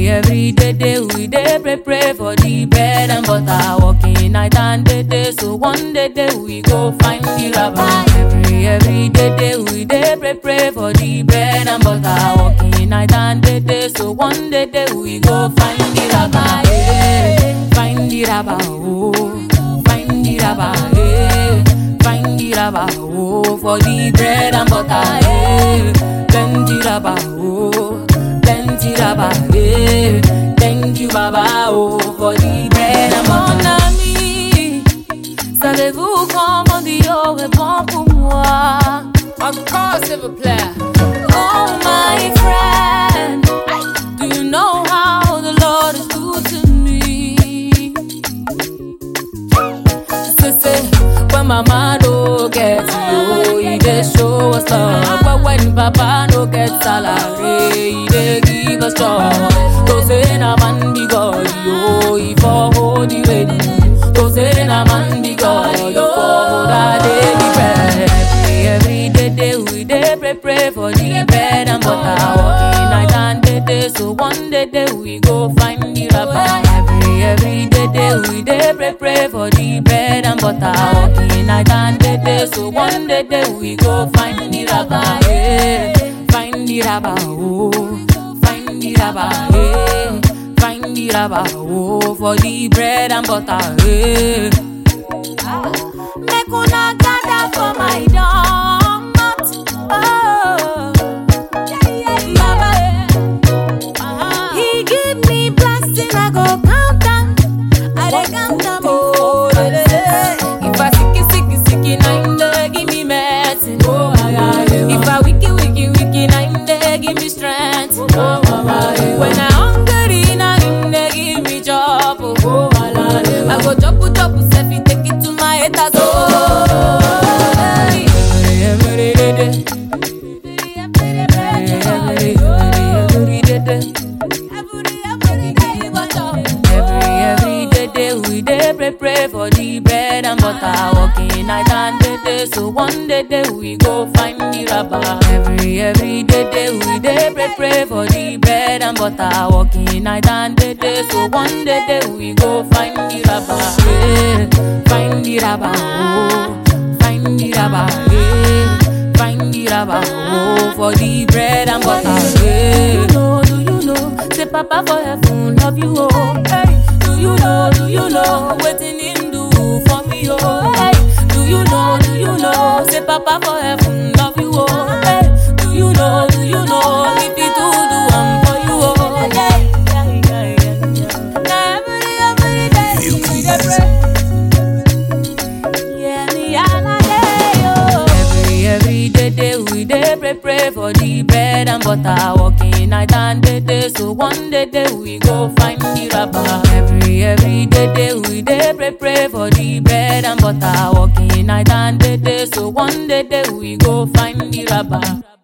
Every day we dey pray for the bread and butter. Working night and day, so one day we go find the rabbi. Every day we dey pray for the bread and butter. Working night and day, so one day we go find the rabbi. Find the rabbi, oh, find the rabbi, find the rabbi, oh, for the bread and butter. Plenty rabbi, oh, plenty rabbi, thank you Baba, oh, for the bread and butter. Mon ami, savez-vous comment Dieu répond pour moi? Of course, s'il vous plaît. Oh my friend, do you know how the Lord is good to me? Say, when mama no get you, he dey show us love. But when papa no get salary, he dey give us joy. To say na man be God, yo, he for hold the ready. To say na man be God, yo, for hold a daily bread. Every day we dey pray for the bread and butter. Working night and day, so one day we go find the rabbi. Every day we dey pray for the bread and butter. Working night and day, so one day we go find the rabbi. Find the rabbi, oh, find the rabbi, find the rabbi, oh, for the bread and butter. Make una gather for my doormat, oh, Baba, he give me blessing, I go count them, I dey count them, oh, if I sicky, na him dey give me medicine, oh, if I wiki, na him dey give me strength, oh, when I hungry, na him dey give me job, oh, I go chop, self, he take it to my haters, oh, every day, we dey pray for the bread and butter. Working night and day, so one day we go find the rabbi. Every day we dey pray for the bread and butter. Working night and day, so one day we go find the rabbi. Find the rabbi, oh, find the rabbi, find the rabbi, oh, for the bread and butter. Do you know, say Papa for heaven love you, oh, hey. Do you know, waiting him do for me, oh, hey. Do you know, say Papa for heaven love you, oh, hey. Do you know, if he do for you, oh, yeah. Now every day we dey pray. Yeah, me all a day, oh. Every day we dey pray for the bread and butter. Working night and day, so one day we go find the rabbi. Every day we dey pray for the bread and butter. Working night and day, so one day we go find the rabbi.